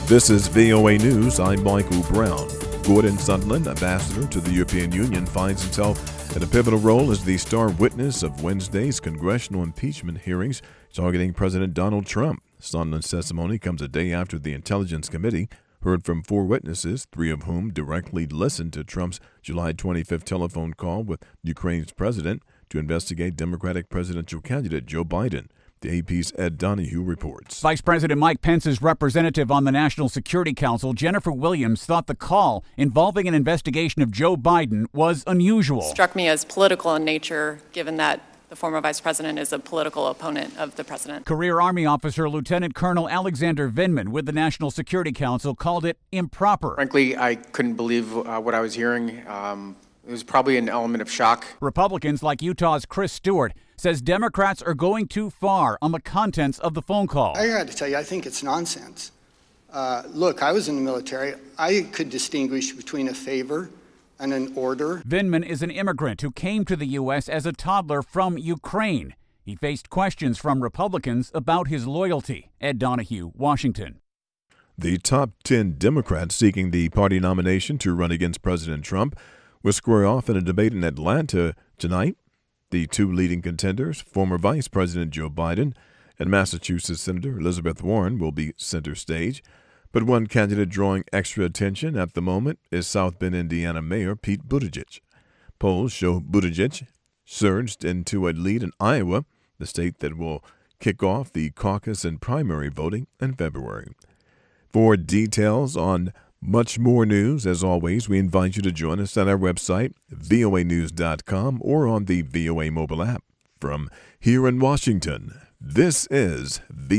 This is VOA News. I'm Michael Brown. Gordon Sondland, ambassador to the European Union, finds himself in a pivotal role as the star witness of Wednesday's congressional impeachment hearings targeting President Donald Trump. Sondland's testimony comes a day after the Intelligence Committee heard from 4 witnesses, 3 of whom directly listened to Trump's July 25th telephone call with Ukraine's president to investigate Democratic presidential candidate Joe Biden. The AP's Ed Donahue reports. Vice President Mike Pence's representative on the National Security Council, Jennifer Williams, thought the call involving an investigation of Joe Biden was unusual. Struck me as political in nature, given that the former vice president is a political opponent of the president. Career Army officer Lieutenant Colonel Alexander Vindman with the National Security Council called it improper. Frankly, I couldn't believe what I was hearing. It was probably an element of shock. Republicans like Utah's Chris Stewart says Democrats are going too far on the contents of the phone call. I got to tell you, I think it's nonsense. Look, I was in the military. I could distinguish between a favor and an order. Vindman is an immigrant who came to the U.S. as a toddler from Ukraine. He faced questions from Republicans about his loyalty. Ed Donahue, Washington. The top 10 Democrats seeking the party nomination to run against President Trump will square off in a debate in Atlanta tonight. The 2 leading contenders, former Vice President Joe Biden and Massachusetts Senator Elizabeth Warren, will be center stage. But one candidate drawing extra attention at the moment is South Bend, Indiana Mayor Pete Buttigieg. Polls show Buttigieg surged into a lead in Iowa, the state that will kick off the caucus and primary voting in February. For details on much more news, as always, we invite you to join us at our website, voanews.com, or on the VOA mobile app. From here in Washington, this is VOA.